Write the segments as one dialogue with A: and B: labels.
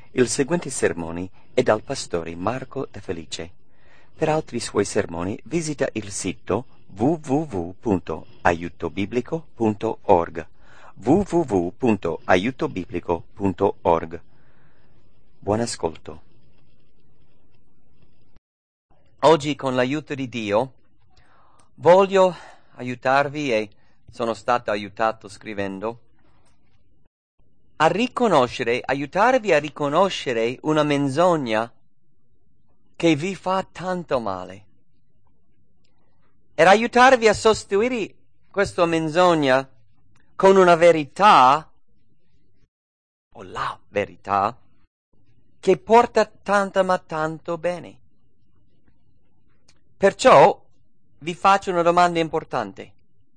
A: Il seguente sermone è dal pastore Marco De Felice. Per altri suoi sermoni visita il sito www.aiutobiblico.org www.aiutobiblico.org. Buon ascolto. Oggi, con l'aiuto di Dio, voglio aiutarvi, e sono stato aiutato scrivendo, a riconoscere, aiutarvi a riconoscere una menzogna che vi fa tanto male, ed aiutarvi a sostituire questa menzogna con una verità, o la verità, che porta tanto ma tanto bene. Perciò vi faccio una domanda importante.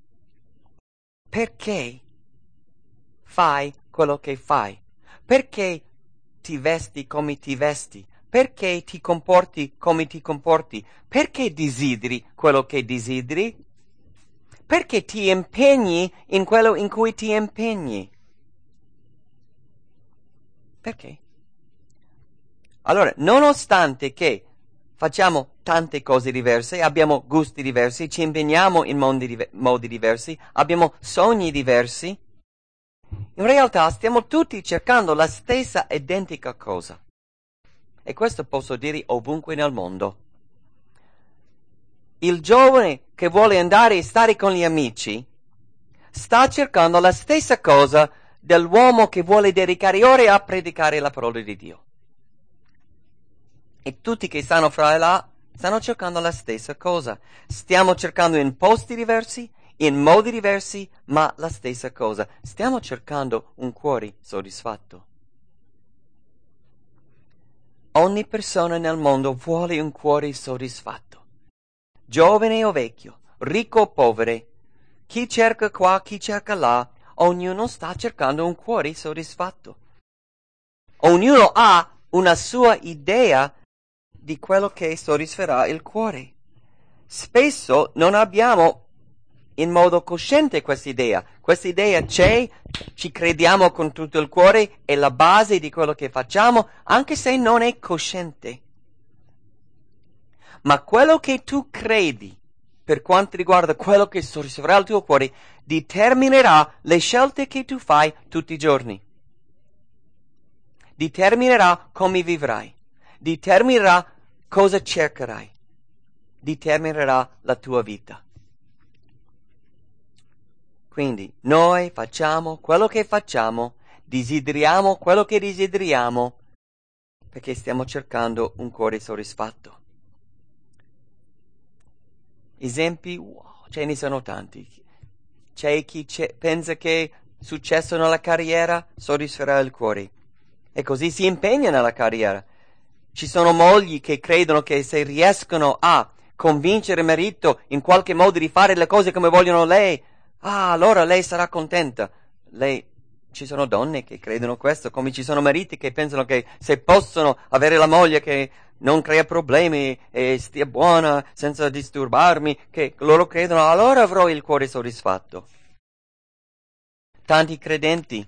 A: Perché fai quello che fai? Perché ti vesti come ti vesti? Perché ti comporti come ti comporti? Perché desideri quello che desideri? Perché ti impegni in quello in cui ti impegni? Perché? Allora, nonostante che facciamo tante cose diverse, abbiamo gusti diversi, ci impegniamo in modi diversi, abbiamo sogni diversi, in realtà stiamo tutti cercando la stessa identica cosa. E questo posso dire ovunque nel mondo. Il giovane che vuole andare e stare con gli amici sta cercando la stessa cosa dell'uomo che vuole dedicare ore a predicare la parola di Dio. E tutti che stanno fra e là stanno cercando la stessa cosa. Stiamo cercando in posti diversi, in modi diversi, ma la stessa cosa. Stiamo cercando un cuore soddisfatto. Ogni persona nel mondo vuole un cuore soddisfatto. Giovane o vecchio, ricco o povero, chi cerca qua, chi cerca là, ognuno sta cercando un cuore soddisfatto. Ognuno ha una sua idea di quello che soddisferà il cuore. Spesso non abbiamo in modo cosciente questa idea. Questa idea c'è, ci crediamo con tutto il cuore, è la base di quello che facciamo, anche se non è cosciente. Ma quello che tu credi, per quanto riguarda quello che soddisferà il tuo cuore, determinerà le scelte che tu fai tutti i giorni. Determinerà come vivrai. Determinerà cosa cercherai. Determinerà la tua vita. Quindi noi facciamo quello che facciamo, desideriamo quello che desideriamo, perché stiamo cercando un cuore soddisfatto. Esempi, wow, ce ne sono tanti. C'è chi pensa che successo nella carriera soddisferà il cuore, e così si impegna nella carriera. Ci sono mogli che credono che se riescono a convincere il marito in qualche modo di fare le cose come vogliono lei, allora lei sarà contenta. Ci sono donne che credono questo, come ci sono mariti che pensano che se possono avere la moglie che non crea problemi e stia buona senza disturbarmi, che loro credono, allora avrò il cuore soddisfatto. Tanti credenti,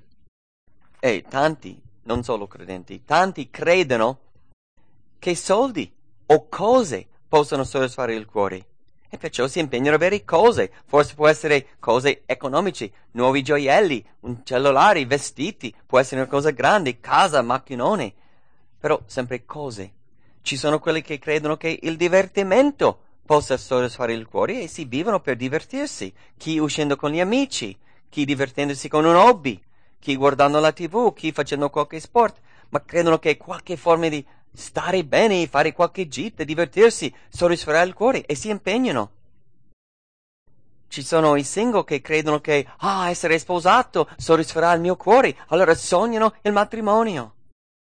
A: non solo credenti, tanti credono che soldi o cose possono soddisfare il cuore, e perciò si impegnano a avere cose. Forse può essere cose economiche, nuovi gioielli, un cellulare, vestiti, può essere una cosa grande, casa, macchinone, però sempre cose. Ci sono quelli che credono che il divertimento possa soddisfare il cuore e si vivono per divertirsi, chi uscendo con gli amici, chi divertendosi con un hobby, chi guardando la TV, chi facendo qualche sport, ma credono che qualche forma di stare bene, fare qualche gita, divertirsi, soddisferà il cuore, e si impegnano. Ci sono i single che credono che essere sposato soddisferà il mio cuore, allora sognano il matrimonio.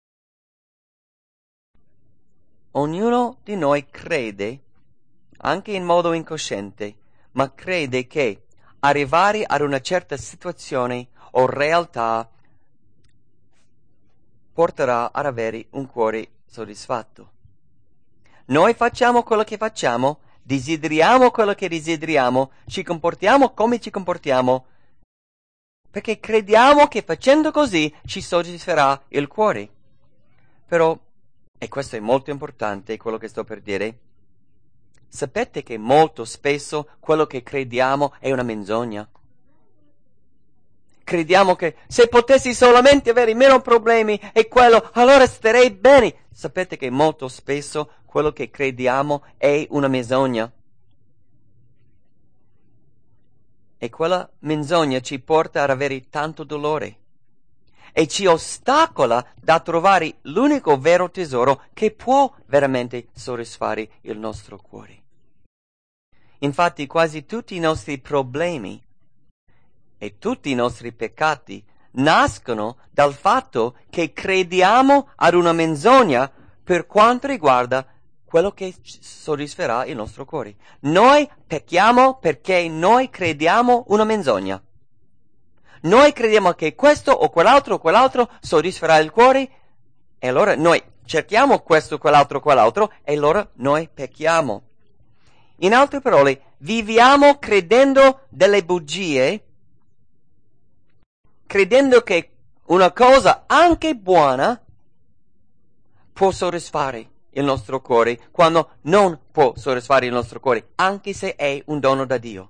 A: Ognuno di noi crede, anche in modo incosciente, ma crede che arrivare ad una certa situazione o realtà porterà ad avere un cuore soddisfatto. Noi facciamo quello che facciamo, desideriamo quello che desideriamo, ci comportiamo come ci comportiamo, perché crediamo che facendo così ci soddisferà il cuore. Però, e questo è molto importante, quello che sto per dire, sapete che molto spesso quello che crediamo è una menzogna? Crediamo che se potessi solamente avere meno problemi e quello, allora starei bene. Sapete che molto spesso quello che crediamo è una menzogna. E quella menzogna ci porta ad avere tanto dolore e ci ostacola da trovare l'unico vero tesoro che può veramente soddisfare il nostro cuore. Infatti quasi tutti i nostri problemi e tutti i nostri peccati nascono dal fatto che crediamo ad una menzogna per quanto riguarda quello che soddisferà il nostro cuore. Noi pecchiamo perché noi crediamo una menzogna. Noi crediamo che questo o quell'altro soddisferà il cuore e allora noi cerchiamo questo, quell'altro e allora noi pecchiamo. In altre parole, viviamo credendo delle bugie, credendo che una cosa anche buona può soddisfare il nostro cuore, quando non può soddisfare il nostro cuore, anche se è un dono da Dio.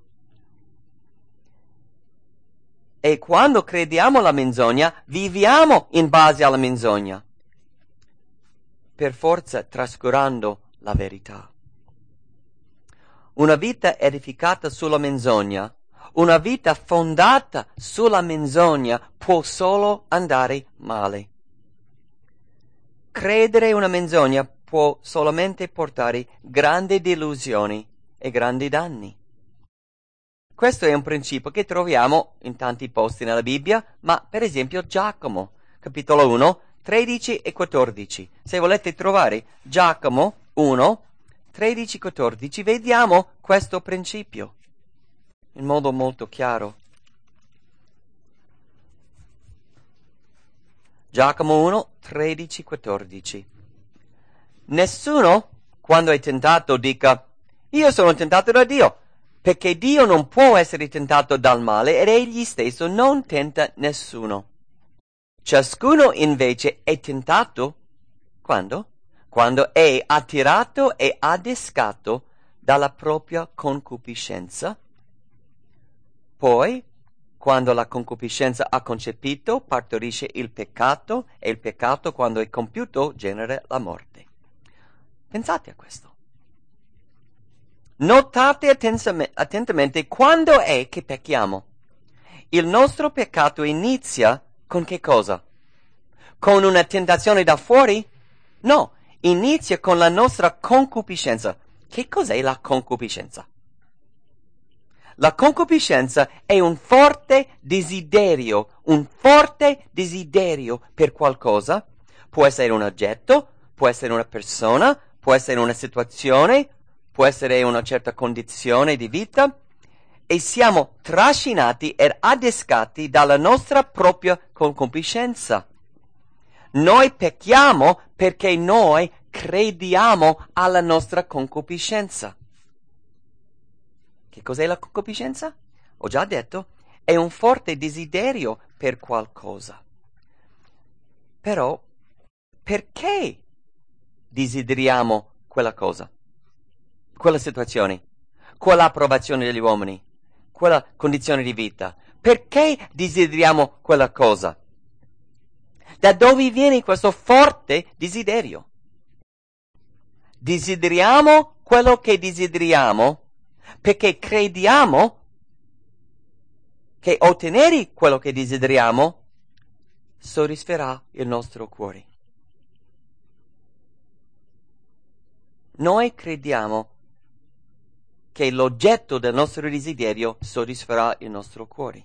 A: E quando crediamo alla menzogna, viviamo in base alla menzogna, per forza trascurando la verità. Una vita edificata sulla menzogna, una vita fondata sulla menzogna può solo andare male. Credere una menzogna può solamente portare grandi delusioni e grandi danni. Questo è un principio che troviamo in tanti posti nella Bibbia, ma per esempio Giacomo, capitolo 1, 13 e 14. Se volete trovare Giacomo 1, 13 e 14, vediamo questo principio in modo molto chiaro. Giacomo 1, 13 e 14. Nessuno, quando è tentato, dica: io sono tentato da Dio, perché Dio non può essere tentato dal male ed egli stesso non tenta nessuno. Ciascuno invece è tentato quando? Quando è attirato e adescato dalla propria concupiscenza. Poi, quando la concupiscenza ha concepito, partorisce il peccato, e il peccato, quando è compiuto, genera la morte. Pensate a questo. Notate attentamente quando è che pecchiamo. Il nostro peccato inizia con che cosa? Con una tentazione da fuori? No, inizia con la nostra concupiscenza. Che cos'è la concupiscenza? La concupiscenza è un forte desiderio per qualcosa. Può essere un oggetto, può essere una persona, può essere una situazione, può essere una certa condizione di vita, e siamo trascinati ed adescati dalla nostra propria concupiscenza. Noi pecchiamo perché noi crediamo alla nostra concupiscenza. Che cos'è la concupiscenza? Ho già detto, è un forte desiderio per qualcosa. Però, perché desideriamo quella cosa? Quella situazione, quell'approvazione degli uomini, quella condizione di vita. Perché desideriamo quella cosa? Da dove viene questo forte desiderio? Desideriamo quello che desideriamo perché crediamo che ottenere quello che desideriamo soddisferà il nostro cuore. Noi crediamo che l'oggetto del nostro desiderio soddisferà il nostro cuore.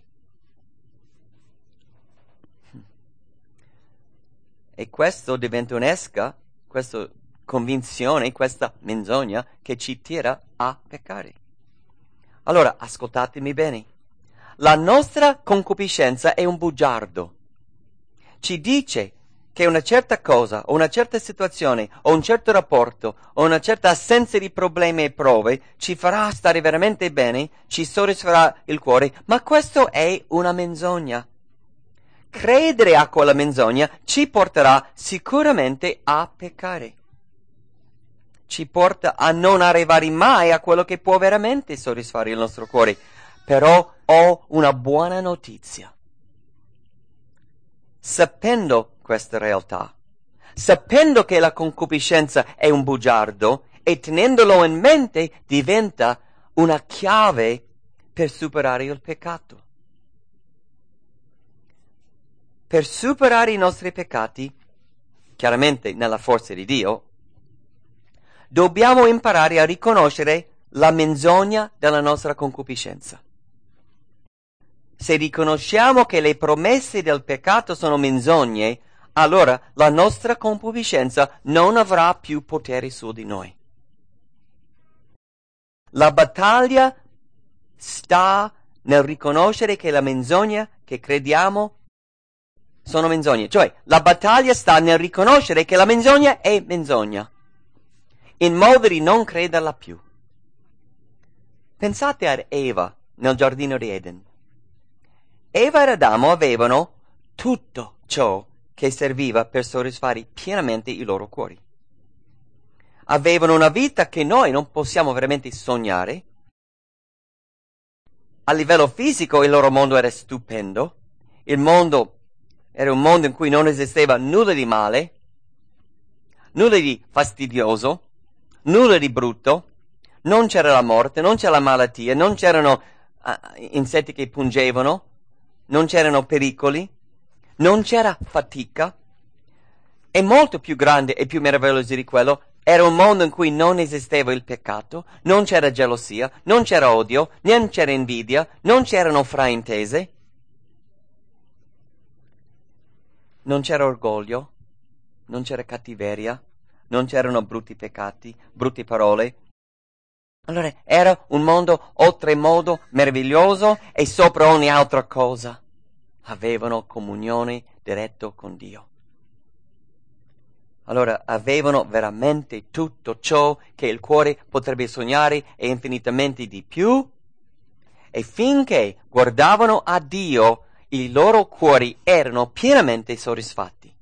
A: E questo diventa un'esca, questa convinzione, questa menzogna che ci tira a peccare. Allora, ascoltatemi bene. La nostra concupiscenza è un bugiardo. Ci dice che una certa cosa, o una certa situazione, o un certo rapporto, o una certa assenza di problemi e prove ci farà stare veramente bene, ci soddisferà il cuore, ma questo è una menzogna. credere a quella menzogna ci porterà sicuramente a peccare. Ci porta a non arrivare mai a quello che può veramente soddisfare il nostro cuore. Però ho una buona notizia. Sapendo questa realtà, sapendo che la concupiscenza è un bugiardo e tenendolo in mente diventa una chiave per superare il peccato. Per superare i nostri peccati, chiaramente nella forza di Dio, dobbiamo imparare a riconoscere la menzogna della nostra concupiscenza. Se riconosciamo che le promesse del peccato sono menzogne, allora la nostra concupiscenza non avrà più potere su di noi. La battaglia sta nel riconoscere che la menzogna che crediamo sono menzogne. Cioè, la battaglia sta nel riconoscere che la menzogna è menzogna, in modo di non crederla più. Pensate ad Eva nel giardino di Eden. Eva ed Adamo avevano tutto ciò che serviva per soddisfare pienamente i loro cuori. Avevano una vita che noi non possiamo veramente sognare. A livello fisico il loro mondo era stupendo. Il mondo era un mondo in cui non esisteva nulla di male, nulla di fastidioso, nulla di brutto. Non c'era la morte, non c'era la malattia, non c'erano insetti che pungevano, non c'erano pericoli, non c'era fatica. E molto più grande e più meraviglioso di quello, era un mondo in cui non esisteva il peccato, non c'era gelosia, non c'era odio, non c'era invidia, non c'erano fraintese, non c'era orgoglio, non c'era cattiveria, non c'erano brutti peccati, brutte parole. Allora era un mondo oltremodo meraviglioso e sopra ogni altra cosa avevano comunione diretta con Dio. Allora avevano veramente tutto ciò che il cuore potrebbe sognare e infinitamente di più, e finché guardavano a Dio i loro cuori erano pienamente soddisfatti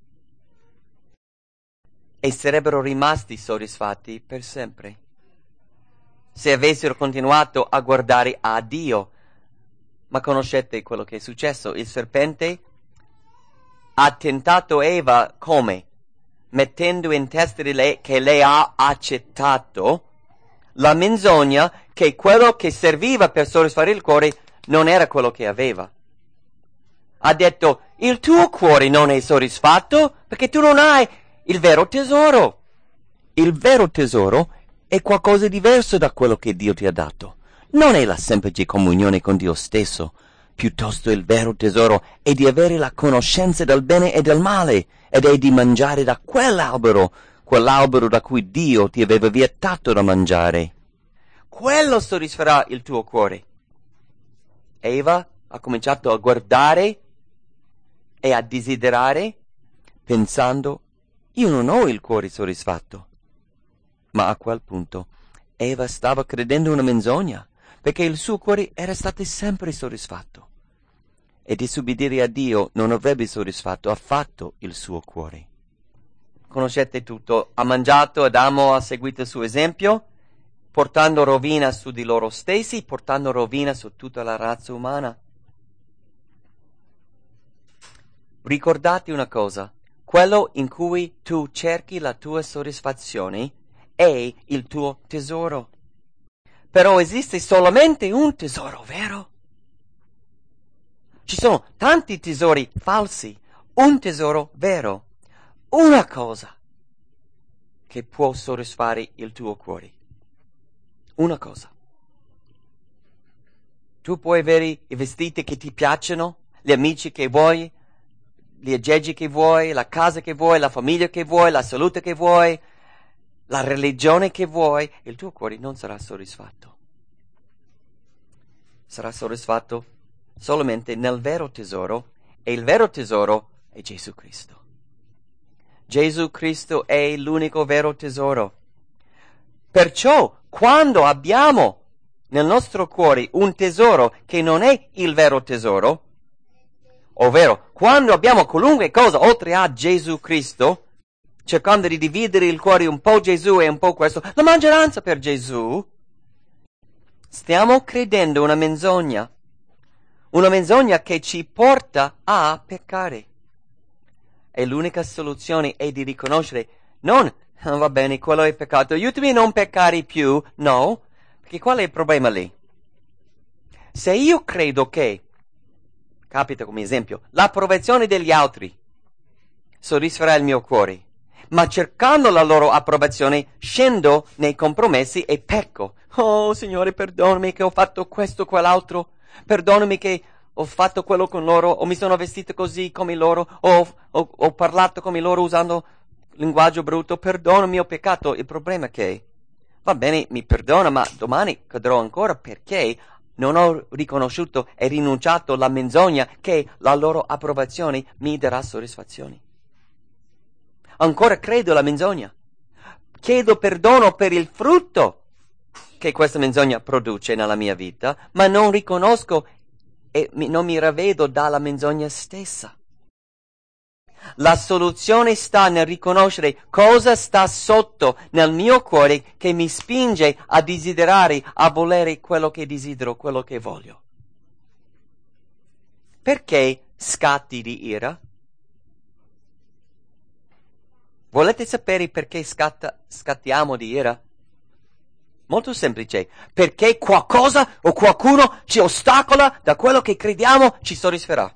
A: e sarebbero rimasti soddisfatti per sempre se avessero continuato a guardare a Dio. Ma conoscete quello che è successo? Il serpente ha tentato Eva come? Mettendo in testa di lei che lei ha accettato la menzogna che quello che serviva per soddisfare il cuore non era quello che aveva. Ha detto: il tuo cuore non è soddisfatto perché tu non hai il vero tesoro. Il vero tesoro è qualcosa di diverso da quello che Dio ti ha dato. Non è la semplice comunione con Dio stesso, piuttosto il vero tesoro è di avere la conoscenza del bene e del male, ed è di mangiare da quell'albero da cui Dio ti aveva vietato da mangiare. Quello soddisferà il tuo cuore. Eva ha cominciato a guardare e a desiderare, pensando: io non ho il cuore soddisfatto. Ma a quel punto Eva stava credendo una menzogna, perché il suo cuore era stato sempre soddisfatto. E disubbidire a Dio non avrebbe soddisfatto affatto il suo cuore. Conoscete tutto. Ha mangiato, Adamo ha seguito il suo esempio, portando rovina su di loro stessi, portando rovina su tutta la razza umana. Ricordate una cosa: quello in cui tu cerchi la tua soddisfazione è il tuo tesoro. Però esiste solamente un tesoro vero. Ci sono tanti tesori falsi, un tesoro vero, una cosa che può soddisfare il tuo cuore. Una cosa. Tu puoi avere i vestiti che ti piacciono, gli amici che vuoi, gli aggeggi che vuoi, la casa che vuoi, la famiglia che vuoi, la salute che vuoi, la religione che vuoi, il tuo cuore non sarà soddisfatto. Sarà soddisfatto solamente nel vero tesoro, e il vero tesoro è Gesù Cristo. Gesù Cristo è l'unico vero tesoro. Perciò, quando abbiamo nel nostro cuore un tesoro che non è il vero tesoro, Ovvero, quando abbiamo qualunque cosa oltre a Gesù Cristo, cercando di dividere il cuore un po' Gesù e un po' questo, la maggioranza per Gesù, stiamo credendo una menzogna che ci porta a peccare. E l'unica soluzione è di riconoscere, non va bene, quello è peccato, aiutami a non peccare più, no, perché qual è il problema lì? Se io credo che, capita come esempio, l'approvazione degli altri soddisferà il mio cuore, ma cercando la loro approvazione scendo nei compromessi e pecco. Oh, Signore, perdonami che ho fatto questo o quell'altro, perdonami che ho fatto quello con loro, o mi sono vestito così come loro, ho parlato come loro usando linguaggio brutto, perdonami, ho peccato. Il problema è che, va bene, mi perdona, ma domani cadrò ancora perché non ho riconosciuto e rinunciato alla menzogna che la loro approvazione mi darà soddisfazione. Ancora credo alla menzogna. Chiedo perdono per il frutto che questa menzogna produce nella mia vita, ma non riconosco e non mi ravvedo dalla menzogna stessa. La soluzione sta nel riconoscere cosa sta sotto nel mio cuore che mi spinge a desiderare, a volere quello che desidero, quello che voglio. Perché scatti di ira? Volete sapere perché scattiamo di ira? Molto semplice, perché qualcosa o qualcuno ci ostacola da quello che crediamo ci soddisferà.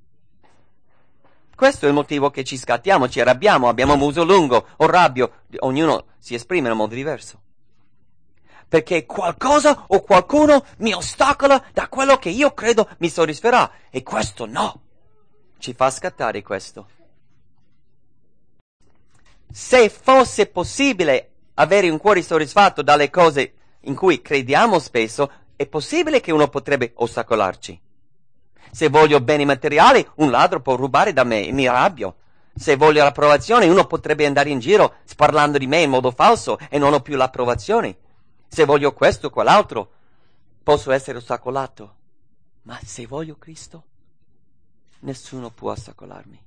A: Questo è il motivo che ci scattiamo, ci arrabbiamo, abbiamo muso lungo o rabbio, ognuno si esprime in un modo diverso. Perché qualcosa o qualcuno mi ostacola da quello che io credo mi soddisferà, e questo no, ci fa scattare questo. Se fosse possibile avere un cuore soddisfatto dalle cose in cui crediamo spesso, è possibile che uno potrebbe ostacolarci. Se voglio beni materiali, un ladro può rubare da me e mi arrabbio. Se voglio l'approvazione, uno potrebbe andare in giro parlando di me in modo falso e non ho più l'approvazione. Se voglio questo o quell'altro, posso essere ostacolato. Ma se voglio Cristo, nessuno può ostacolarmi.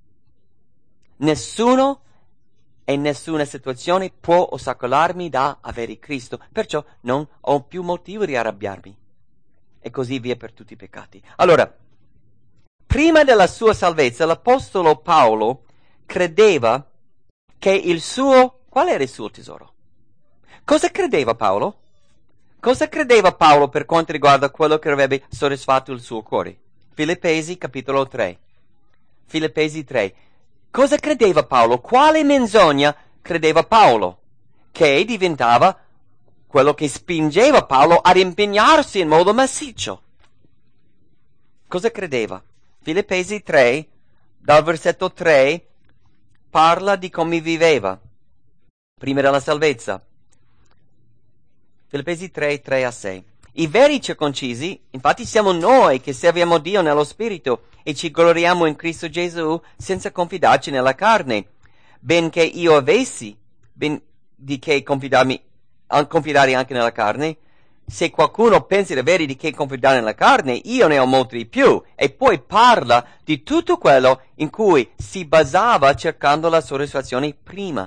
A: Nessuno e nessuna situazione può ostacolarmi da avere Cristo. Perciò non ho più motivo di arrabbiarmi. E così via per tutti i peccati. Allora, prima della sua salvezza, l'apostolo Paolo credeva che il suo... Qual era il suo tesoro? Cosa credeva Paolo? Cosa credeva Paolo per quanto riguarda quello che avrebbe soddisfatto il suo cuore? Filippesi capitolo 3. Filippesi 3. Cosa credeva Paolo? Quale menzogna credeva Paolo? Che diventava quello che spingeva Paolo ad impegnarsi in modo massiccio. Cosa credeva? Filippesi 3, dal versetto 3, parla di come viveva prima della salvezza. Filippesi 3, 3-6. I veri circoncisi, infatti siamo noi che serviamo Dio nello Spirito e ci gloriamo in Cristo Gesù senza confidarci nella carne, benché io avessi di che confidare anche nella carne. Se qualcuno pensa di avere di che confidare nella carne, io ne ho molti di più. E poi parla di tutto quello in cui si basava cercando la soddisfazione prima.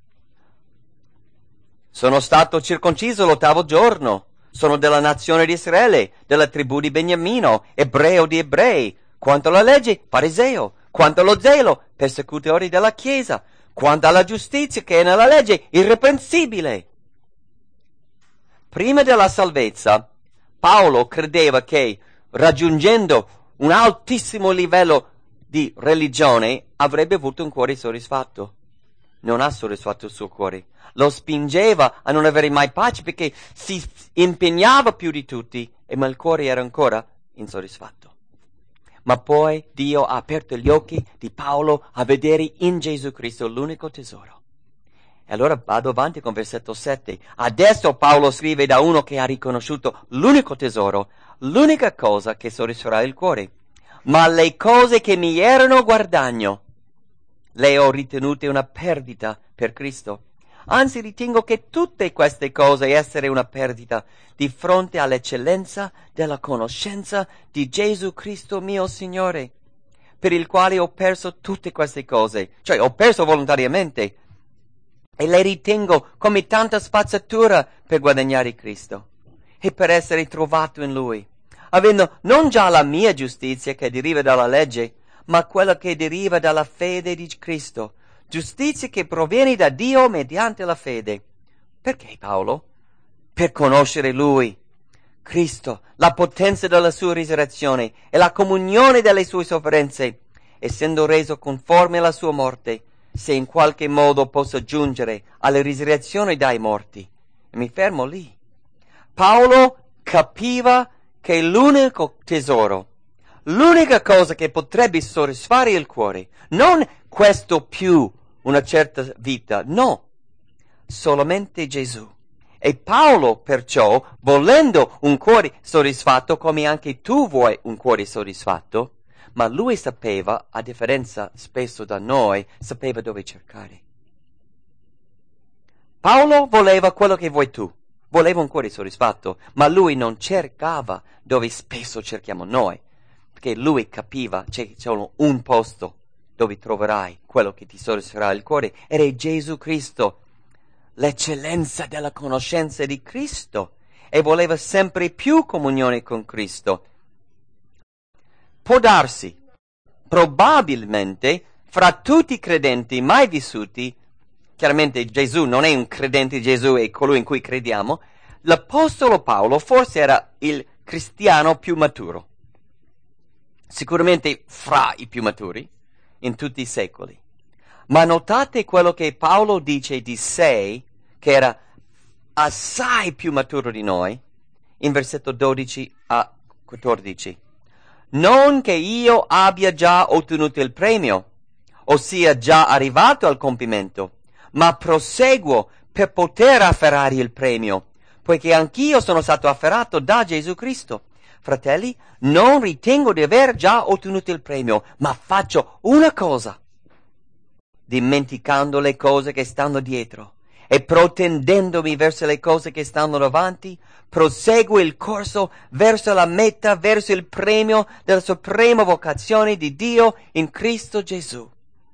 A: Sono stato circonciso l'8° giorno. Sono della nazione di Israele, della tribù di Beniamino, ebreo di ebrei. Quanto alla legge, fariseo. Quanto allo zelo, persecutore della Chiesa. Quanto alla giustizia che è nella legge, irreprensibile. Prima della salvezza, Paolo credeva che raggiungendo un altissimo livello di religione avrebbe avuto un cuore soddisfatto. Non ha soddisfatto il suo cuore. Lo spingeva a non avere mai pace perché si impegnava più di tutti, ma il cuore era ancora insoddisfatto. Ma poi Dio ha aperto gli occhi di Paolo a vedere in Gesù Cristo l'unico tesoro. E allora vado avanti con versetto 7. Adesso Paolo scrive da uno che ha riconosciuto l'unico tesoro, l'unica cosa che soddisferà il cuore. Ma le cose che mi erano guadagno, le ho ritenute una perdita per Cristo. Anzi, ritengo che tutte queste cose essere una perdita di fronte all'eccellenza della conoscenza di Gesù Cristo mio Signore, per il quale ho perso tutte queste cose, cioè ho perso volontariamente, e le ritengo come tanta spazzatura per guadagnare Cristo e per essere trovato in Lui, avendo non già la mia giustizia che deriva dalla legge, ma quella che deriva dalla fede di Cristo, giustizia che proviene da Dio mediante la fede. Perché Paolo? Per conoscere Lui, Cristo, la potenza della sua risurrezione e la comunione delle sue sofferenze, essendo reso conforme alla sua morte, se in qualche modo posso giungere alla risurrezione dai morti. E mi fermo lì. Paolo capiva che l'unico tesoro, l'unica cosa che potrebbe soddisfare il cuore, non questo più una certa vita, no, solamente Gesù. E Paolo perciò, volendo un cuore soddisfatto, come anche tu vuoi un cuore soddisfatto, ma lui sapeva, a differenza spesso da noi, sapeva dove cercare. Paolo voleva quello che vuoi tu, voleva un cuore soddisfatto, ma lui non cercava dove spesso cerchiamo noi, perché lui capiva c'è solo un posto dove troverai quello che ti soddisferà il cuore, ed è Gesù Cristo, l'eccellenza della conoscenza di Cristo, e voleva sempre più comunione con Cristo. Può darsi, probabilmente, fra tutti i credenti mai vissuti, chiaramente Gesù non è un credente, Gesù è colui in cui crediamo, l'Apostolo Paolo forse era il cristiano più maturo, sicuramente fra i più maturi in tutti i secoli. Ma notate quello che Paolo dice di sé, che era assai più maturo di noi, in versetto 12 a 14. Non che io abbia già ottenuto il premio, o sia già arrivato al compimento, ma proseguo per poter afferrare il premio, poiché anch'io sono stato afferrato da Gesù Cristo. Fratelli, non ritengo di aver già ottenuto il premio, ma faccio una cosa, dimenticando le cose che stanno dietro e protendendomi verso le cose che stanno davanti, proseguo il corso verso la meta, verso il premio della suprema vocazione di Dio in Cristo Gesù.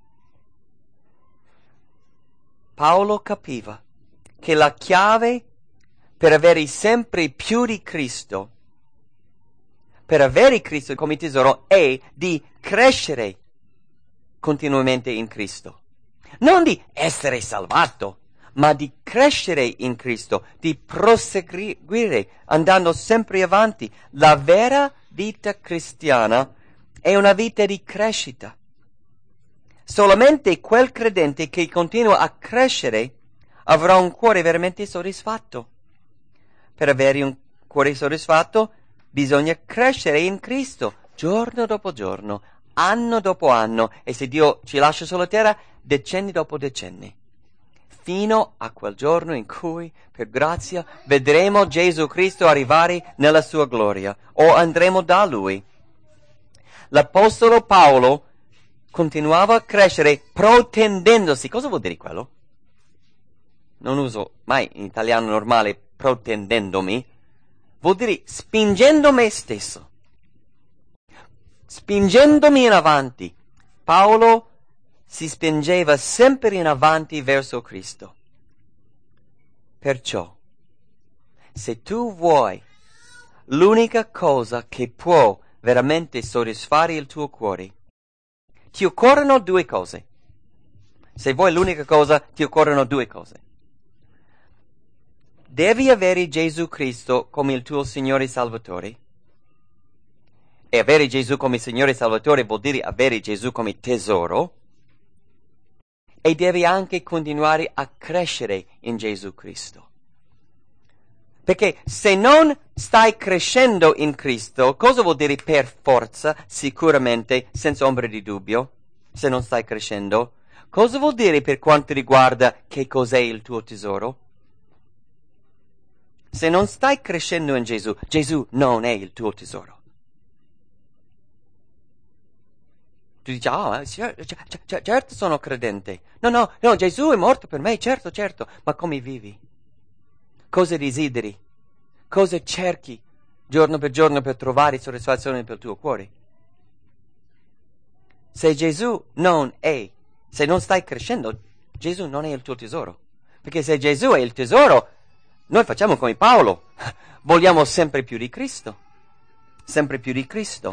A: Paolo capiva che la chiave per avere sempre più di Cristo, per avere Cristo come tesoro, è di crescere continuamente in Cristo. Non di essere salvato, ma di crescere in Cristo, di proseguire andando sempre avanti. La vera vita cristiana è una vita di crescita. Solamente quel credente che continua a crescere avrà un cuore veramente soddisfatto. Per avere un cuore soddisfatto bisogna crescere in Cristo giorno dopo giorno, anno dopo anno, e se Dio ci lascia sulla terra, decenni dopo decenni, fino a quel giorno in cui, per grazia, vedremo Gesù Cristo arrivare nella sua gloria, o andremo da Lui. L'Apostolo Paolo continuava a crescere protendendosi. Cosa vuol dire quello? Non uso mai in italiano normale protendendomi. Vuol dire spingendo me stesso, spingendomi in avanti. Paolo si spingeva sempre in avanti verso Cristo. Perciò, se tu vuoi l'unica cosa che può veramente soddisfare il tuo cuore, ti occorrono due cose. Se vuoi l'unica cosa, ti occorrono due cose. Devi avere Gesù Cristo come il tuo Signore Salvatore. E avere Gesù come Signore Salvatore vuol dire avere Gesù come tesoro. E devi anche continuare a crescere in Gesù Cristo. Perché se non stai crescendo in Cristo, cosa vuol dire per forza, sicuramente, senza ombra di dubbio, se non stai crescendo? Cosa vuol dire per quanto riguarda che cos'è il tuo tesoro? Se non stai crescendo in Gesù, Gesù non è il tuo tesoro. Tu dici, certo sono credente. No, Gesù è morto per me, certo, ma come vivi? Cosa desideri? Cosa cerchi giorno per trovare soddisfazione per il tuo cuore? se non stai crescendo, Gesù non è il tuo tesoro. Perché se Gesù è il tesoro, noi facciamo come Paolo, vogliamo sempre più di Cristo, sempre più di Cristo.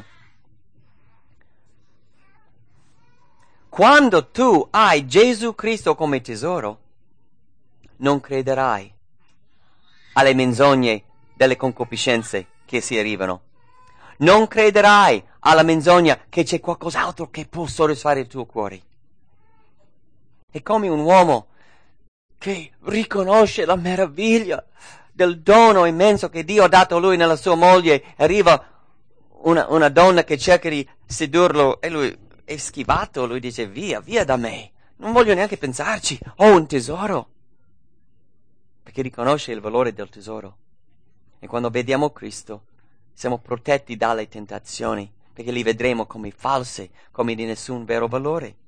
A: Quando tu hai Gesù Cristo come tesoro, non crederai alle menzogne delle concupiscenze che si arrivano. Non crederai alla menzogna che c'è qualcos'altro che può soddisfare il tuo cuore. È come un uomo che riconosce la meraviglia del dono immenso che Dio ha dato a lui nella sua moglie. Arriva una donna che cerca di sedurlo e lui è schivato, lui dice via da me, non voglio neanche pensarci, ho un tesoro. Perché riconosce il valore del tesoro. E quando vediamo Cristo siamo protetti dalle tentazioni, perché li vedremo come false, come di nessun vero valore.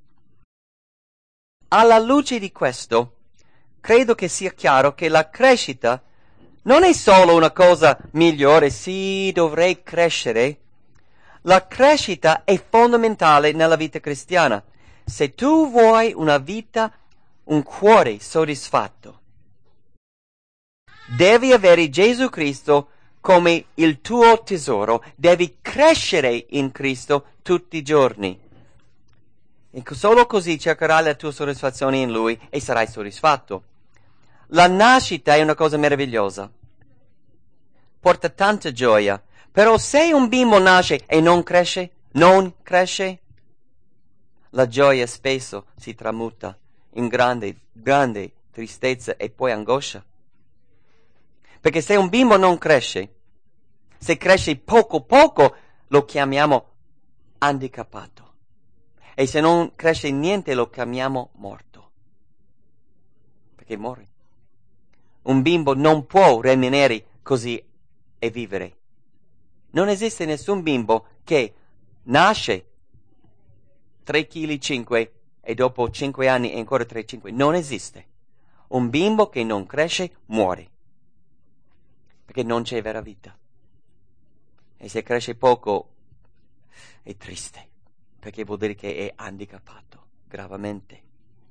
A: Alla luce di questo, credo che sia chiaro che la crescita non è solo una cosa migliore, sì, dovrei crescere. La crescita è fondamentale nella vita cristiana. Se tu vuoi una vita, un cuore soddisfatto, devi avere Gesù Cristo come il tuo tesoro, devi crescere in Cristo tutti i giorni. E solo così cercherai la tua soddisfazione in Lui e sarai soddisfatto. La nascita è una cosa meravigliosa, porta tanta gioia, però se un bimbo nasce e non cresce, la gioia spesso si tramuta in grande tristezza e poi angoscia. Perché se un bimbo non cresce, se cresce poco, lo chiamiamo handicappato. E se non cresce niente, lo chiamiamo morto. Perché muore. Un bimbo non può rimanere così e vivere. Non esiste nessun bimbo che nasce 3,5 kg e dopo 5 anni è ancora 3,5 kg. Non esiste. Un bimbo che non cresce muore. Perché non c'è vera vita. E se cresce poco è triste, perché vuol dire che è handicappato gravemente.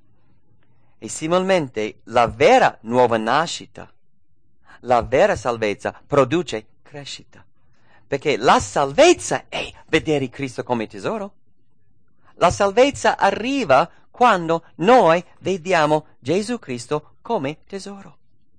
A: E similmente la vera nuova nascita, la vera salvezza produce crescita. Perché la salvezza è vedere Cristo come tesoro. La salvezza arriva quando noi vediamo Gesù Cristo come tesoro.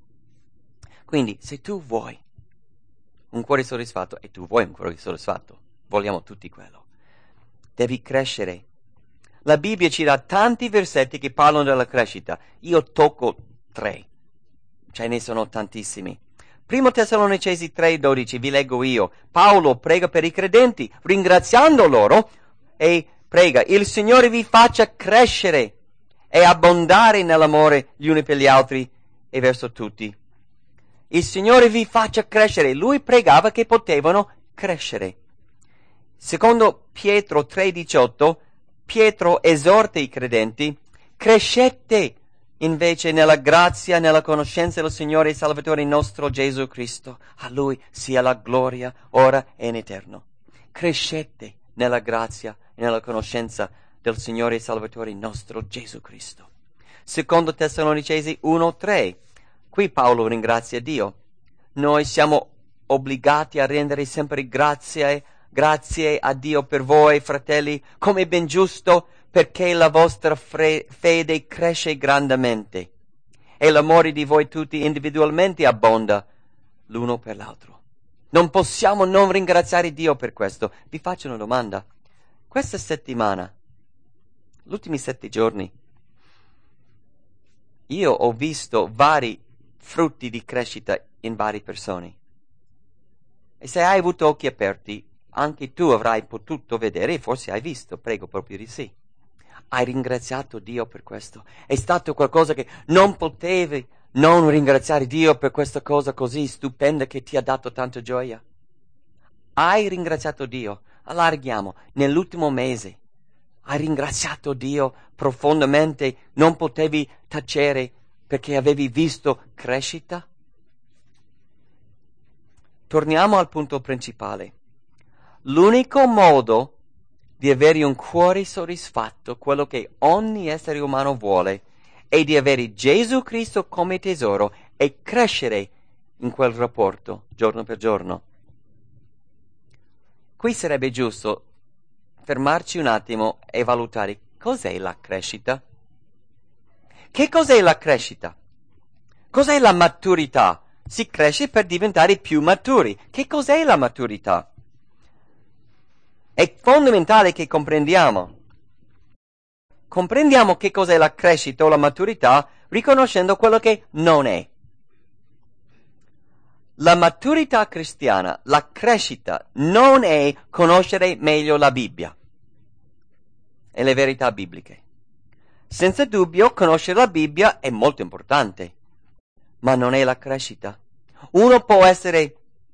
A: Quindi, se tu vuoi un cuore soddisfatto, e tu vuoi un cuore soddisfatto, vogliamo tutti quello, devi crescere. La Bibbia ci dà tanti versetti che parlano della crescita. Io tocco 3, ce ne sono tantissimi. 1 Tessalonicesi 3,12, vi leggo io. Paolo prega per i credenti, ringraziando loro, e prega, il Signore vi faccia crescere e abbondare nell'amore gli uni per gli altri e verso tutti. Il Signore vi faccia crescere. Lui pregava che potevano crescere. Secondo Pietro 3,18, Pietro esorta i credenti, crescete invece nella grazia, nella conoscenza del Signore e Salvatore nostro Gesù Cristo. A Lui sia la gloria, ora e in eterno. Crescete nella grazia e nella conoscenza del Signore e Salvatore nostro Gesù Cristo. Secondo Tessalonicesi 1,3. Qui Paolo ringrazia Dio. Noi siamo obbligati a rendere sempre grazie a Dio per voi, fratelli, come ben giusto, perché la vostra fede cresce grandemente e l'amore di voi tutti individualmente abbonda l'uno per l'altro. Non possiamo non ringraziare Dio per questo. Vi faccio una domanda. Questa settimana, gli ultimi 7 giorni, io ho visto vari frutti di crescita in varie persone. E se hai avuto occhi aperti, anche tu avrai potuto vedere, e forse hai visto, prego proprio di sì. Hai ringraziato Dio per questo. È stato qualcosa che non potevi non ringraziare Dio per questa cosa così stupenda che ti ha dato tanta gioia. Hai ringraziato Dio. Allarghiamo. Nell'ultimo mese hai ringraziato Dio profondamente, non potevi tacere perché avevi visto crescita? Torniamo al punto principale. L'unico modo di avere un cuore soddisfatto, quello che ogni essere umano vuole, e di avere Gesù Cristo come tesoro e crescere in quel rapporto giorno per giorno. Qui sarebbe giusto fermarci un attimo e valutare cos'è la crescita. Che cos'è la crescita? Cos'è la maturità? Si cresce per diventare più maturi. Che cos'è la maturità? È fondamentale che comprendiamo che cos'è la crescita o la maturità riconoscendo quello che non è. La maturità cristiana, la crescita, non è conoscere meglio la Bibbia e le verità bibliche. Senza dubbio, conoscere la Bibbia è molto importante, ma non è la crescita. Uno può essere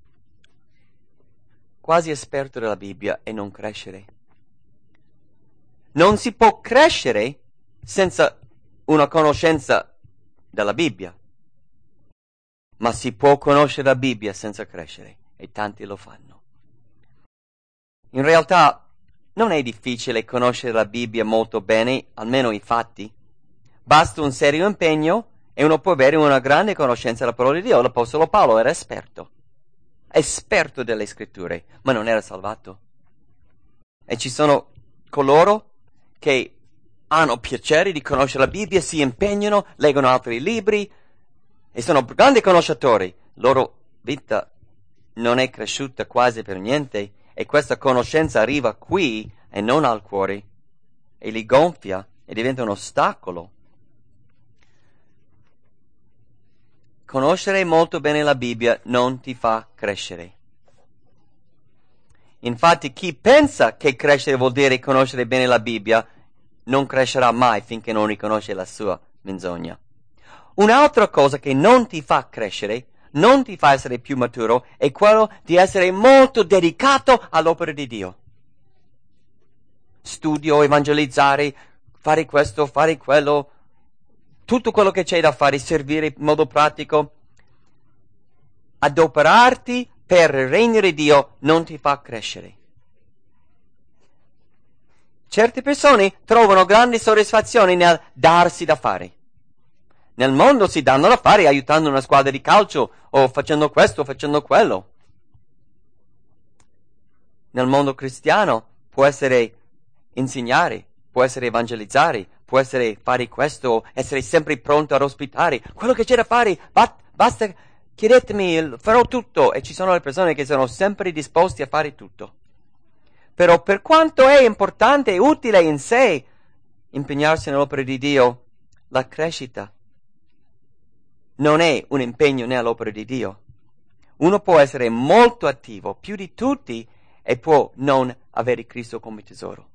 A: quasi esperto della Bibbia e non crescere. Non si può crescere senza una conoscenza della Bibbia, ma si può conoscere la Bibbia senza crescere, e tanti lo fanno. In realtà non è difficile conoscere la Bibbia molto bene, almeno i fatti. Basta un serio impegno e uno può avere una grande conoscenza della parola di Dio. L'Apostolo Paolo era esperto delle scritture, ma non era salvato. E ci sono coloro che hanno piacere di conoscere la Bibbia, si impegnano, leggono altri libri e sono grandi conoscitori. Loro vita non è cresciuta quasi per niente e questa conoscenza arriva qui e non al cuore e li gonfia e diventa un ostacolo. Conoscere molto bene la Bibbia non ti fa crescere. Infatti chi pensa che crescere vuol dire conoscere bene la Bibbia non crescerà mai finché non riconosce la sua menzogna. Un'altra cosa che non ti fa crescere, non ti fa essere più maturo, è quello di essere molto dedicato all'opera di Dio. Studio, evangelizzare, fare questo, fare quello, tutto quello che c'è da fare, servire in modo pratico. Adoperarti per il regno di Dio non ti fa crescere. Certe persone trovano grande soddisfazione nel darsi da fare. Nel mondo si danno da fare aiutando una squadra di calcio o facendo questo o facendo quello. Nel mondo cristiano può essere insegnare, può essere evangelizzare, può essere fare questo, essere sempre pronto ad ospitare. Quello che c'è da fare, basta, chiedetemi, farò tutto. E ci sono le persone che sono sempre disposti a fare tutto. Però per quanto è importante e utile in sé impegnarsi nell'opera di Dio, la crescita non è un impegno nell'opera di Dio. Uno può essere molto attivo, più di tutti, e può non avere Cristo come tesoro.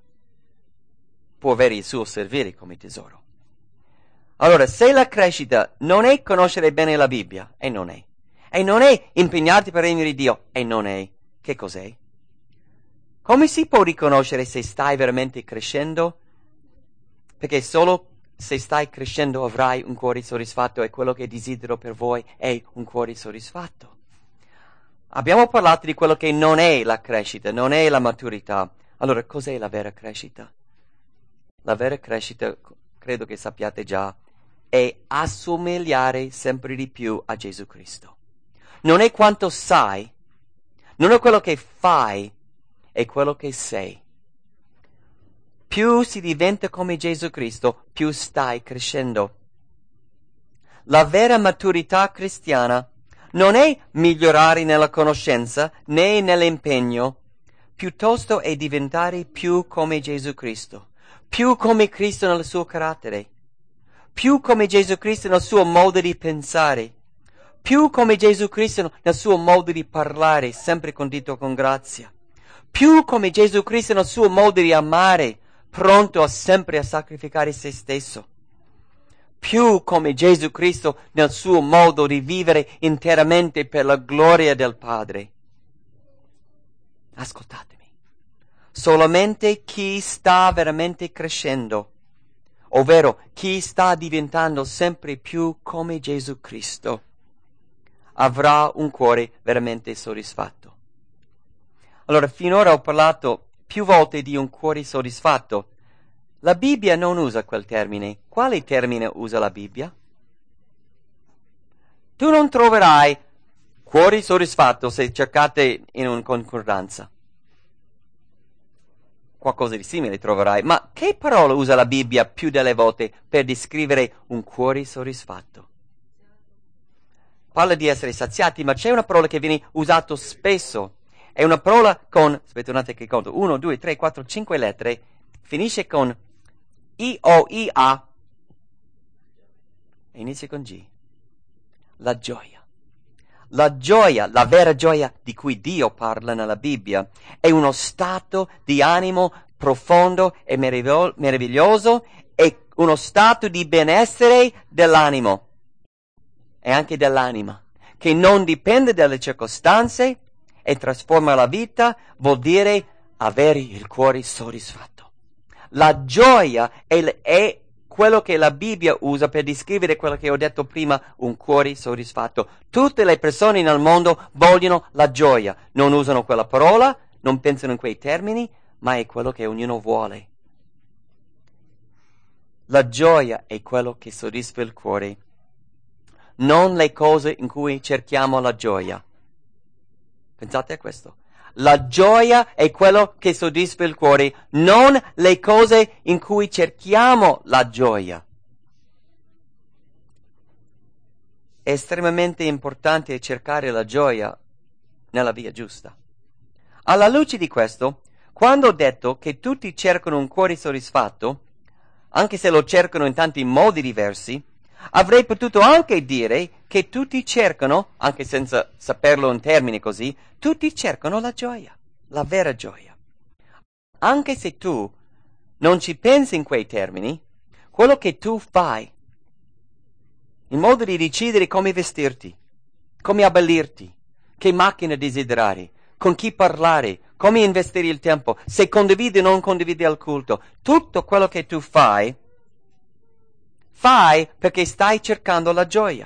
A: Può avere il suo servire come tesoro. Allora, se la crescita non è conoscere bene la Bibbia, e non è impegnarti per il regno di Dio, e non è, che cos'è? Come si può riconoscere se stai veramente crescendo? Perché solo se stai crescendo avrai un cuore soddisfatto e quello che desidero per voi è un cuore soddisfatto. Abbiamo parlato di quello che non è la crescita, non è la maturità. Allora, cos'è la vera crescita? La vera crescita, credo che sappiate già, è assomigliare sempre di più a Gesù Cristo. Non è quanto sai, non è quello che fai, è quello che sei. Più si diventa come Gesù Cristo, più stai crescendo. La vera maturità cristiana non è migliorare nella conoscenza né nell'impegno, piuttosto è diventare più come Gesù Cristo, più come Cristo nel suo carattere, più come Gesù Cristo nel suo modo di pensare, più come Gesù Cristo nel suo modo di parlare, sempre condito con grazia, più come Gesù Cristo nel suo modo di amare, pronto sempre a sacrificare se stesso, più come Gesù Cristo nel suo modo di vivere interamente per la gloria del Padre. Ascoltatemi, solamente chi sta veramente crescendo, ovvero chi sta diventando sempre più come Gesù Cristo, avrà un cuore veramente soddisfatto. Allora, finora ho parlato più volte di un cuore soddisfatto. La Bibbia non usa quel termine. Quale termine usa la Bibbia? Tu non troverai cuore soddisfatto se cercate in una concordanza. Qualcosa di simile troverai. Ma che parola usa la Bibbia più delle volte per descrivere un cuore soddisfatto? Parla di essere saziati, ma c'è una parola che viene usata spesso. È una parola con, aspetta un attimo che conto, 1, 2, 3, 4, 5 lettere, finisce con I-O-I-A e inizia con G. La gioia. La gioia, la vera gioia di cui Dio parla nella Bibbia, è uno stato di animo profondo e meraviglioso, è uno stato di benessere dell'animo e anche dell'anima, che non dipende dalle circostanze e trasforma la vita, vuol dire avere il cuore soddisfatto. La gioia è quello che la Bibbia usa per descrivere quello che ho detto prima, un cuore soddisfatto. Tutte le persone nel mondo vogliono la gioia, non usano quella parola, non pensano in quei termini, ma è quello che ognuno vuole. La gioia è quello che soddisfa il cuore, non le cose in cui cerchiamo la gioia. Pensate a questo. La gioia è quello che soddisfa il cuore, non le cose in cui cerchiamo la gioia. È estremamente importante cercare la gioia nella via giusta. Alla luce di questo, quando ho detto che tutti cercano un cuore soddisfatto, anche se lo cercano in tanti modi diversi, avrei potuto anche dire che tutti cercano, anche senza saperlo in termini così, tutti cercano la gioia, la vera gioia. Anche se tu non ci pensi in quei termini, quello che tu fai, il modo di decidere come vestirti, come abbellirti, che macchina desiderare, con chi parlare, come investire il tempo, se condividi o non condividi il culto, tutto quello che tu fai perché stai cercando la gioia.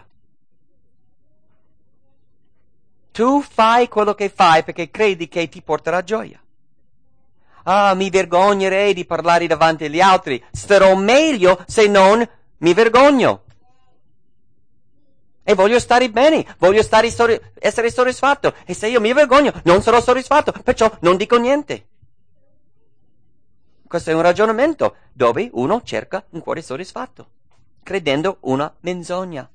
A: Tu fai quello che fai perché credi che ti porterà gioia. Ah, mi vergognerei di parlare davanti agli altri. Starò meglio se non mi vergogno. E voglio stare bene, voglio essere soddisfatto. E se io mi vergogno, non sarò soddisfatto, perciò non dico niente. Questo è un ragionamento dove uno cerca un cuore soddisfatto, credendo una menzogna.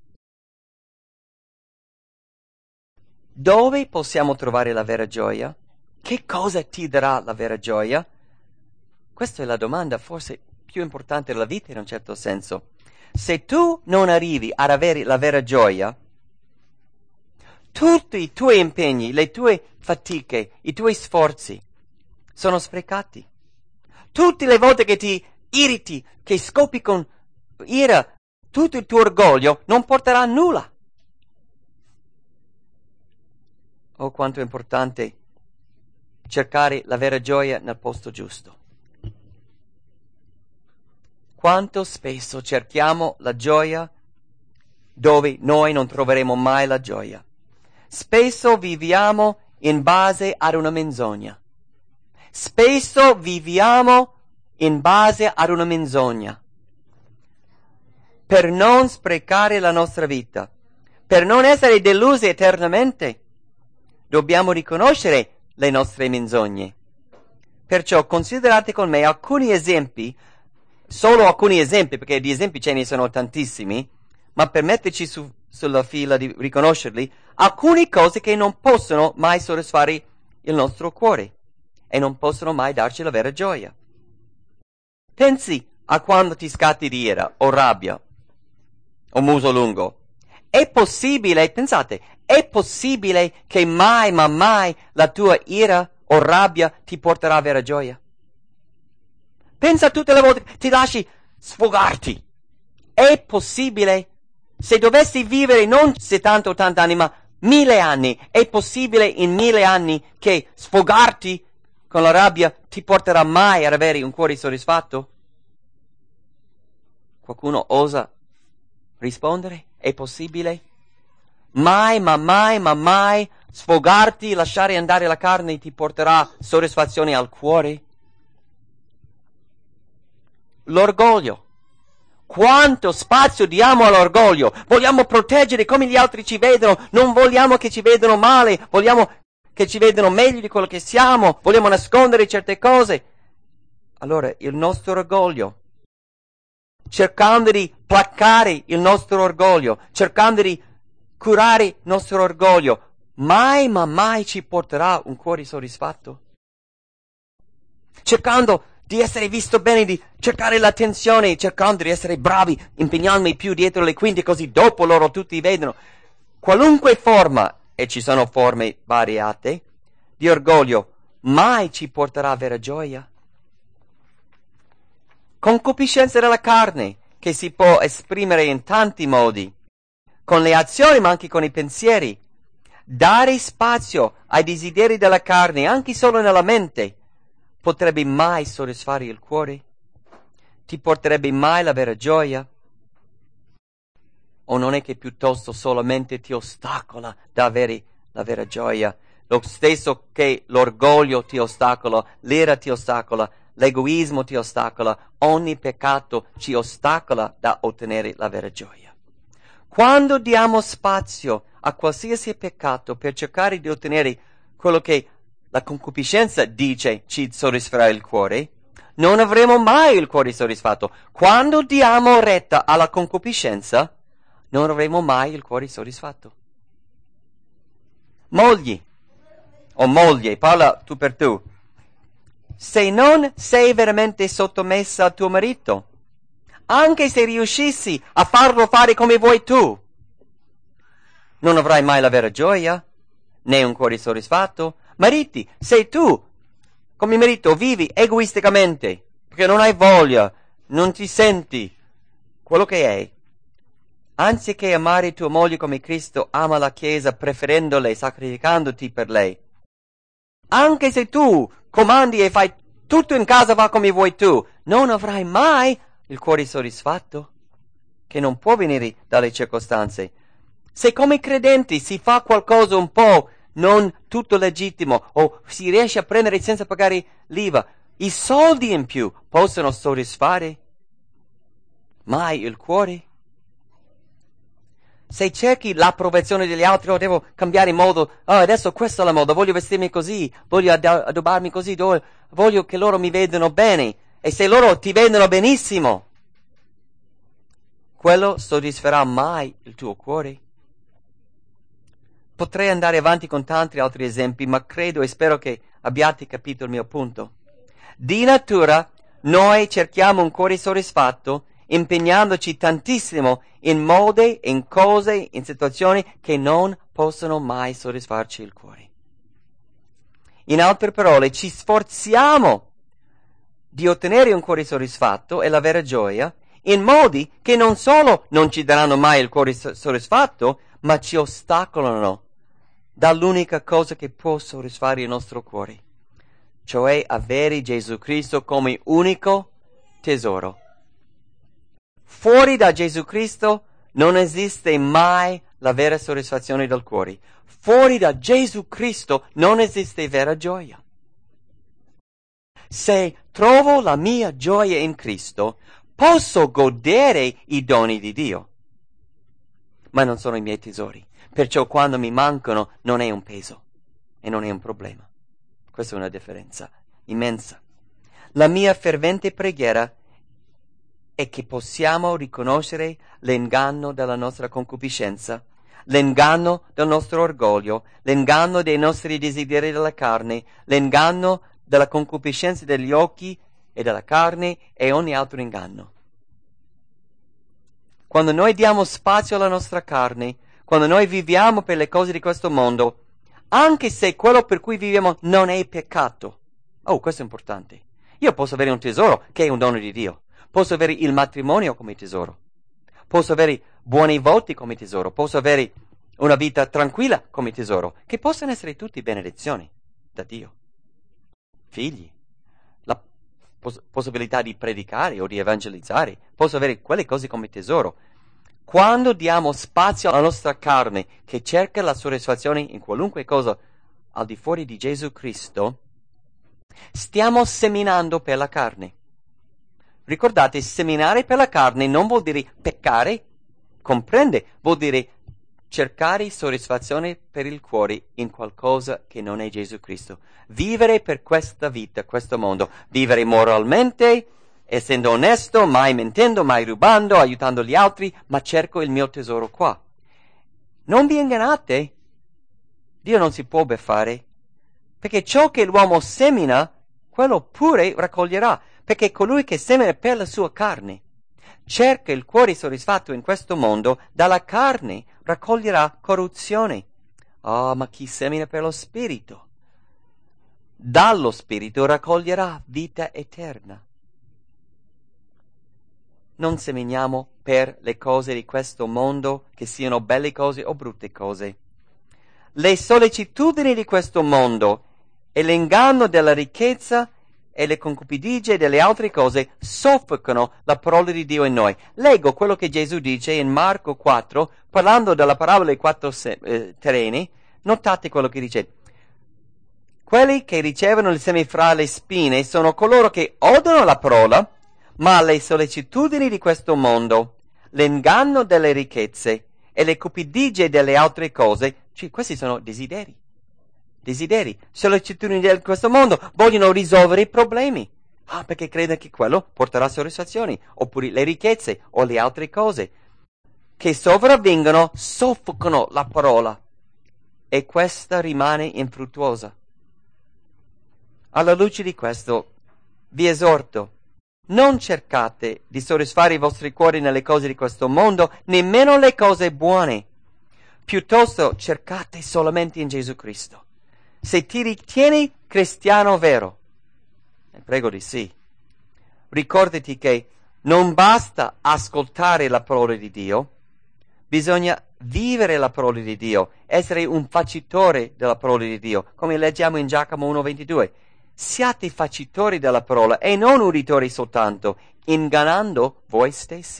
A: Dove possiamo trovare la vera gioia? Che cosa ti darà la vera gioia? Questa è la domanda forse più importante della vita in un certo senso. Se tu non arrivi ad avere la vera gioia, tutti i tuoi impegni, le tue fatiche, i tuoi sforzi sono sprecati. Tutte le volte che ti irriti, che scoppi con ira, tutto il tuo orgoglio non porterà a nulla. Oh, quanto è importante cercare la vera gioia nel posto giusto. Quanto spesso cerchiamo la gioia dove noi non troveremo mai la gioia. Spesso viviamo in base ad una menzogna. Spesso viviamo in base ad una menzogna. Per non sprecare la nostra vita, per non essere delusi eternamente, dobbiamo riconoscere le nostre menzogne. Perciò considerate con me alcuni esempi, solo alcuni esempi, perché di esempi ce ne sono tantissimi, ma per metterci sulla fila di riconoscerli, alcune cose che non possono mai soddisfare il nostro cuore e non possono mai darci la vera gioia. Pensi a quando ti scatti di ira o rabbia o muso lungo. È possibile, pensate, è possibile che mai, ma mai la tua ira o rabbia ti porterà a vera gioia? Pensa tutte le volte che ti lasci sfogarti. È possibile? Se dovessi vivere non 70 o 80 anni, ma 1000 anni, è possibile in 1000 anni che sfogarti con la rabbia ti porterà mai ad avere un cuore soddisfatto? Qualcuno osa rispondere? È possibile? Mai, ma mai, ma mai sfogarti, lasciare andare la carne ti porterà soddisfazione al cuore? L'orgoglio. Quanto spazio diamo all'orgoglio? Vogliamo proteggere come gli altri ci vedono, non vogliamo che ci vedano male, vogliamo che ci vedano meglio di quello che siamo, vogliamo nascondere certe cose. Allora, il nostro orgoglio, cercando di placare il nostro orgoglio, cercando di curare il nostro orgoglio, mai ma mai ci porterà un cuore soddisfatto? Cercando di essere visto bene, di cercare l'attenzione, cercando di essere bravi, impegnandomi più dietro le quinte, così dopo loro tutti vedono. Qualunque forma, e ci sono forme variate, di orgoglio, mai ci porterà a vera gioia. Concupiscenza della carne, che si può esprimere in tanti modi, con le azioni ma anche con i pensieri. Dare spazio ai desideri della carne, anche solo nella mente, potrebbe mai soddisfare il cuore? Ti porterebbe mai la vera gioia? O non è che piuttosto solamente ti ostacola da avere la vera gioia? Lo stesso che l'orgoglio ti ostacola, l'ira ti ostacola, l'egoismo ti ostacola, ogni peccato ci ostacola da ottenere la vera gioia. Quando diamo spazio a qualsiasi peccato per cercare di ottenere quello che la concupiscenza dice ci soddisferà il cuore, non avremo mai il cuore soddisfatto. Quando diamo retta alla concupiscenza, non avremo mai il cuore soddisfatto. Mogli o moglie, parla tu per tu. Se non sei veramente sottomessa al tuo marito, anche se riuscissi a farlo fare come vuoi tu, non avrai mai la vera gioia, né un cuore soddisfatto. Mariti, se tu, come marito, vivi egoisticamente, perché non hai voglia, non ti senti quello che è, anziché amare tua moglie come Cristo ama la Chiesa, preferendole, sacrificandoti per lei, anche se tu comandi e fai tutto in casa va come vuoi tu, non avrai mai il cuore soddisfatto, che non può venire dalle circostanze. Se come credenti si fa qualcosa un po' non tutto legittimo o si riesce a prendere senza pagare l'IVA, i soldi in più possono soddisfare mai il cuore? Se cerchi l'approvazione degli altri, oh, devo cambiare modo, oh, adesso questa è la moda, voglio vestirmi così, voglio addobbarmi così, voglio che loro mi vedano bene, e se loro ti vedono benissimo, quello soddisferà mai il tuo cuore? Potrei andare avanti con tanti altri esempi, ma credo e spero che abbiate capito il mio punto. Di natura, noi cerchiamo un cuore soddisfatto, impegnandoci tantissimo in modi, in cose, in situazioni che non possono mai soddisfarci il cuore. In altre parole, ci sforziamo di ottenere un cuore soddisfatto e la vera gioia in modi che non solo non ci daranno mai il cuore soddisfatto, ma ci ostacolano dall'unica cosa che può soddisfare il nostro cuore, cioè avere Gesù Cristo come unico tesoro. Fuori da Gesù Cristo non esiste mai la vera soddisfazione del cuore. Fuori da Gesù Cristo non esiste vera gioia. Se trovo la mia gioia in Cristo, posso godere i doni di Dio, ma non sono i miei tesori. Perciò quando mi mancano non è un peso e non è un problema. Questa è una differenza immensa. La mia fervente preghiera è che possiamo riconoscere l'inganno della nostra concupiscenza, l'inganno del nostro orgoglio, l'inganno dei nostri desideri della carne, l'inganno della concupiscenza degli occhi e della carne e ogni altro inganno. Quando noi diamo spazio alla nostra carne, quando noi viviamo per le cose di questo mondo, anche se quello per cui viviamo non è peccato. Oh, questo è importante. Io posso avere un tesoro che è un dono di Dio. Posso avere il matrimonio come tesoro. Posso avere buoni voti come tesoro. Posso avere una vita tranquilla come tesoro. Che possono essere tutti benedizioni da Dio. Figli. La possibilità di predicare o di evangelizzare. Posso avere quelle cose come tesoro. Quando diamo spazio alla nostra carne, che cerca la soddisfazione in qualunque cosa al di fuori di Gesù Cristo, stiamo seminando per la carne. Ricordate, seminare per la carne non vuol dire peccare, comprende, vuol dire cercare soddisfazione per il cuore in qualcosa che non è Gesù Cristo. Vivere per questa vita, questo mondo. Vivere moralmente, essendo onesto, mai mentendo, mai rubando, aiutando gli altri, ma cerco il mio tesoro qua. Non vi ingannate. Dio non si può beffare. Perché ciò che l'uomo semina, quello pure raccoglierà. Perché colui che semina per la sua carne cerca il cuore soddisfatto in questo mondo, dalla carne raccoglierà corruzione. Ma chi semina per lo spirito, dallo spirito raccoglierà vita eterna. Non seminiamo per le cose di questo mondo, che siano belle cose o brutte cose. Le sollecitudini di questo mondo e l'inganno della ricchezza e le concupiscenze delle altre cose soffocano la parola di Dio in noi. Leggo quello che Gesù dice in Marco 4, parlando della parabola dei 4 terreni. Notate quello che dice. Quelli che ricevono il seme fra le spine sono coloro che odono la parola, ma le sollecitudini di questo mondo, l'inganno delle ricchezze e le cupidigie delle altre cose, questi sono desideri, sollecitudini di questo mondo, vogliono risolvere i problemi. Perché credono che quello porterà soddisfazioni, oppure le ricchezze o le altre cose, che sopravvengono, soffocano la parola, e questa rimane infruttuosa. Alla luce di questo, vi esorto, non cercate di soddisfare i vostri cuori nelle cose di questo mondo, nemmeno le cose buone. Piuttosto cercate solamente in Gesù Cristo. Se ti ritieni cristiano vero, prego di sì, ricordati che non basta ascoltare la parola di Dio, bisogna vivere la parola di Dio, essere un facitore della parola di Dio, come leggiamo in Giacomo 1,22. Siate facitori della parola e non uditori soltanto, ingannando voi stessi.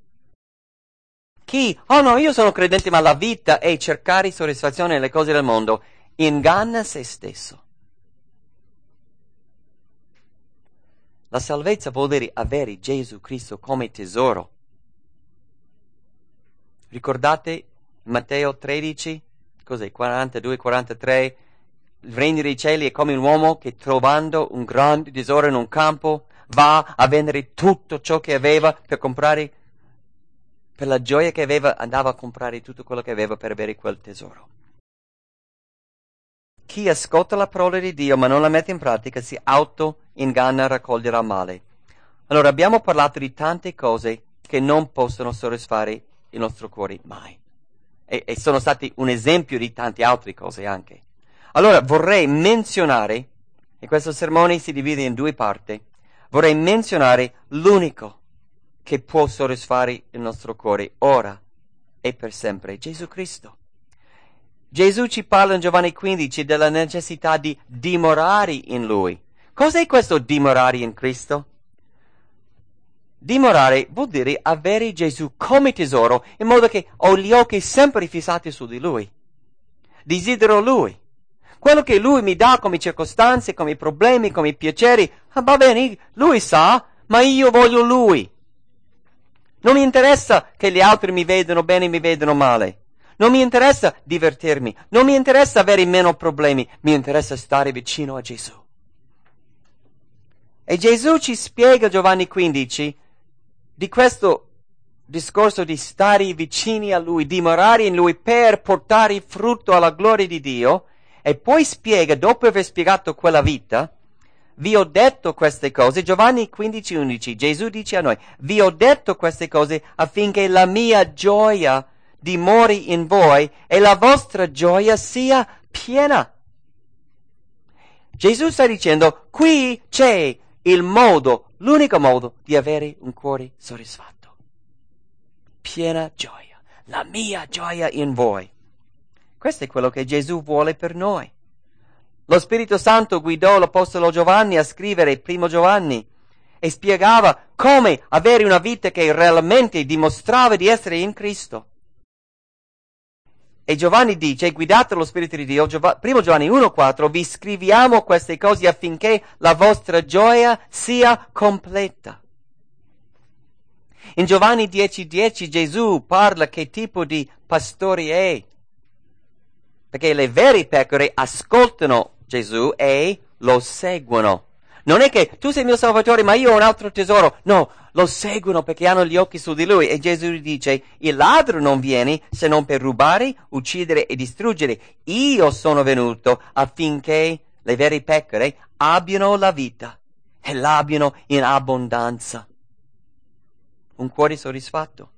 A: Chi? No, io sono credente, ma la vita è cercare soddisfazione nelle cose del mondo. Inganna se stesso. La salvezza vuol dire avere Gesù Cristo come tesoro. Ricordate Matteo 13, cos'è? 42, 43? Il regno dei cieli è come un uomo che, trovando un grande tesoro in un campo, va a vendere tutto ciò che aveva per comprare, per la gioia che aveva, andava a comprare tutto quello che aveva per avere quel tesoro. Chi ascolta la parola di Dio ma non la mette in pratica si auto-inganna, raccoglierà male. Allora, abbiamo parlato di tante cose che non possono soddisfare il nostro cuore mai. E sono stati un esempio di tante altre cose anche. Allora, vorrei menzionare, e questo sermone si divide in 2 parti, vorrei menzionare l'unico che può soddisfare il nostro cuore ora e per sempre, Gesù Cristo. Gesù ci parla in Giovanni 15 della necessità di dimorare in Lui. Cos'è questo dimorare in Cristo? Dimorare vuol dire avere Gesù come tesoro, in modo che ho gli occhi sempre fissati su di Lui. Desidero Lui. Quello che Lui mi dà come circostanze, come problemi, come piaceri, va bene, Lui sa, ma io voglio Lui. Non mi interessa che gli altri mi vedano bene, mi vedano male. Non mi interessa divertirmi, non mi interessa avere meno problemi, mi interessa stare vicino a Gesù. E Gesù ci spiega, Giovanni 15, di questo discorso di stare vicini a Lui, dimorare in Lui per portare frutto alla gloria di Dio, e poi spiega, dopo aver spiegato quella vita, vi ho detto queste cose, Giovanni 15:11, Gesù dice a noi, vi ho detto queste cose affinché la mia gioia dimori in voi e la vostra gioia sia piena. Gesù sta dicendo, qui c'è il modo, l'unico modo di avere un cuore soddisfatto. Piena gioia, la mia gioia in voi. Questo è quello che Gesù vuole per noi. Lo Spirito Santo guidò l'Apostolo Giovanni a scrivere 1 Giovanni e spiegava come avere una vita che realmente dimostrava di essere in Cristo. E Giovanni dice, guidato dallo Spirito di Dio, 1 Giovanni 1,4, vi scriviamo queste cose affinché la vostra gioia sia completa. In Giovanni 10,10 Gesù parla che tipo di pastori è, perché le vere pecore ascoltano Gesù e lo seguono. Non è che tu sei il mio salvatore ma io ho un altro tesoro, no, lo seguono perché hanno gli occhi su di lui. E Gesù dice, il ladro non viene se non per rubare, uccidere e distruggere. Io sono venuto affinché le vere pecore abbiano la vita e l'abbiano in abbondanza. Un cuore soddisfatto.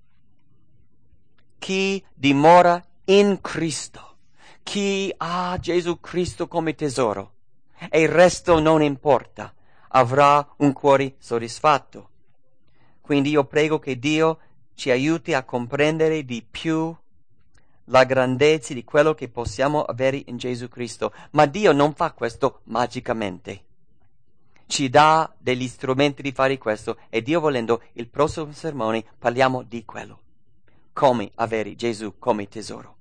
A: Chi dimora in Cristo, chi ha Gesù Cristo come tesoro e il resto non importa, avrà un cuore soddisfatto. Quindi io prego che Dio ci aiuti a comprendere di più la grandezza di quello che possiamo avere in Gesù Cristo. Ma Dio non fa questo magicamente. Ci dà degli strumenti di fare questo e Dio volendo, il prossimo sermone parliamo di quello. Come avere Gesù come tesoro.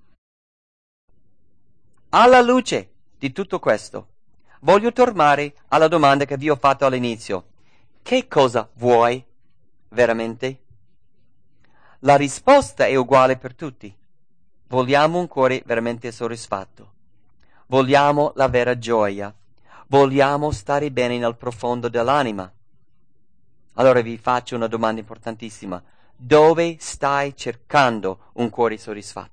A: Alla luce di tutto questo, voglio tornare alla domanda che vi ho fatto all'inizio. Che cosa vuoi veramente? La risposta è uguale per tutti. Vogliamo un cuore veramente soddisfatto. Vogliamo la vera gioia. Vogliamo stare bene nel profondo dell'anima. Allora vi faccio una domanda importantissima. Dove stai cercando un cuore soddisfatto?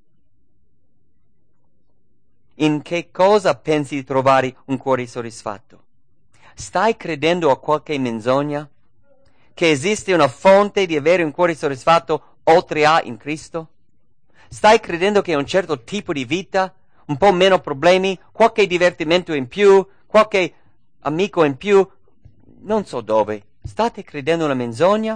A: In che cosa pensi di trovare un cuore soddisfatto? Stai credendo a qualche menzogna? Che esiste una fonte di avere un cuore soddisfatto oltre a in Cristo? Stai credendo che un certo tipo di vita, un po' meno problemi, qualche divertimento in più, qualche amico in più, non so dove, state credendo una menzogna?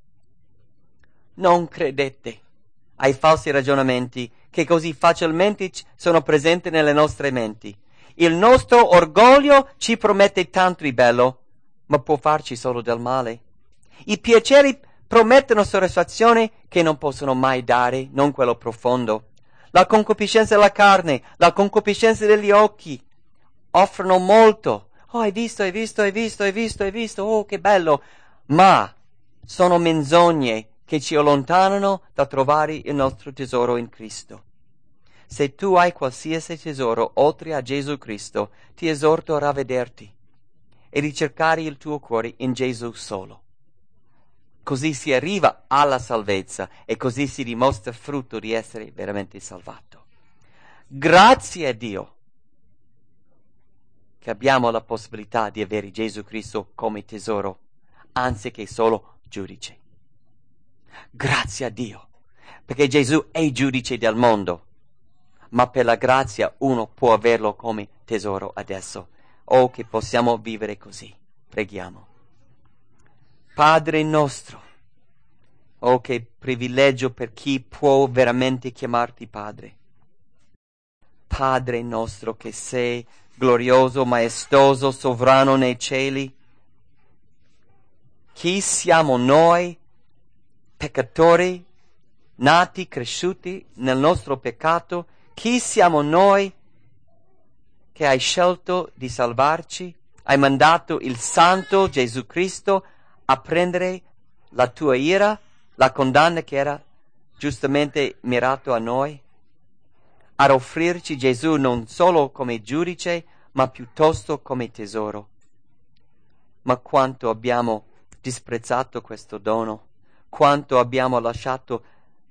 A: Non credete ai falsi ragionamenti che così facilmente sono presenti nelle nostre menti. Il nostro orgoglio ci promette tanto di bello, ma può farci solo del male. I piaceri promettono soddisfazione che non possono mai dare, non quello profondo. La concupiscenza della carne, la concupiscenza degli occhi offrono molto. Oh, hai visto, oh, che bello. Ma sono menzogne che ci allontanano da trovare il nostro tesoro in Cristo. Se tu hai qualsiasi tesoro oltre a Gesù Cristo, ti esorto a ravvederti e ricercare il tuo cuore in Gesù solo. Così si arriva alla salvezza e così si dimostra frutto di essere veramente salvato. Grazie a Dio che abbiamo la possibilità di avere Gesù Cristo come tesoro, anziché solo giudice. Grazie a Dio, perché Gesù è il giudice del mondo, ma per la grazia uno può averlo come tesoro adesso. Oh, che possiamo vivere così. Preghiamo. Padre nostro, oh, che privilegio per chi può veramente chiamarti Padre. Padre nostro che sei glorioso, maestoso, sovrano nei cieli, chi siamo noi, peccatori, nati, cresciuti nel nostro peccato? Chi siamo noi che hai scelto di salvarci? Hai mandato il Santo Gesù Cristo a prendere la tua ira, la condanna che era giustamente mirato a noi, ad offrirci Gesù non solo come giudice, ma piuttosto come tesoro. Ma quanto abbiamo disprezzato questo dono, quanto abbiamo lasciato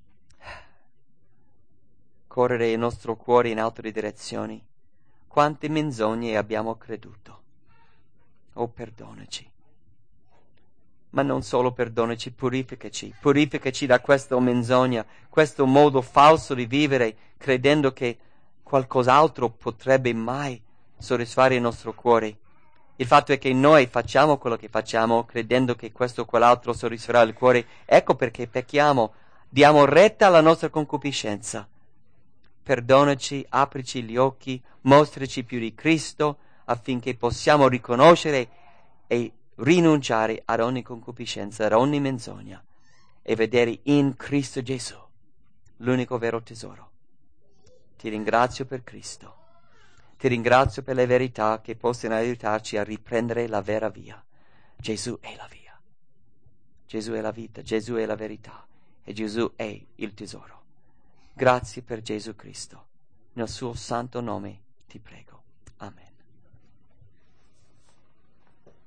A: correre il nostro cuore in altre direzioni, quante menzogne abbiamo creduto. Oh, perdonaci. Ma non solo perdonaci, purificaci da questa menzogna, questo modo falso di vivere, credendo che qualcos'altro potrebbe mai soddisfare il nostro cuore. Il fatto è che noi facciamo quello che facciamo, credendo che questo o quell'altro soddisferà il cuore. Ecco perché pecchiamo, diamo retta alla nostra concupiscenza. Perdonaci, aprici gli occhi, mostraci più di Cristo, affinché possiamo riconoscere e rinunciare ad ogni concupiscenza, ad ogni menzogna e vedere in Cristo Gesù l'unico vero tesoro. Ti ringrazio per Cristo. Ti ringrazio per le verità che possono aiutarci a riprendere la vera via. Gesù è la via. Gesù è la vita, Gesù è la verità e Gesù è il tesoro. Grazie per Gesù Cristo. Nel suo santo nome ti prego. Amen.